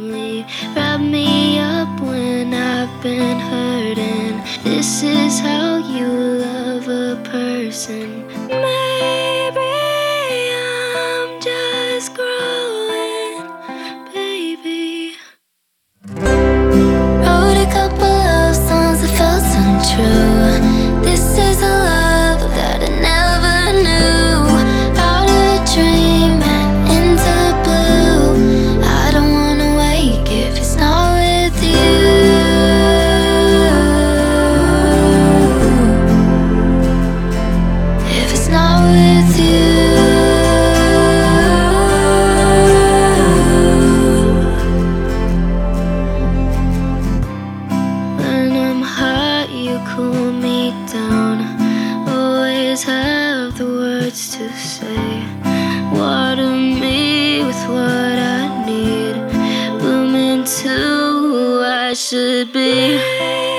lonely. Wrap me up when I've been hurting. This is how you love a person. Maybe I'm just growing, baby. Wrote a couple of songs that felt untrue. This is a love that I never knew. Out of a dream and into the blue. I don't wanna wake if it's not with you. If it's not with you. You cool me down. Always have the words to say. Water me with what I need. Bloom into who I should be.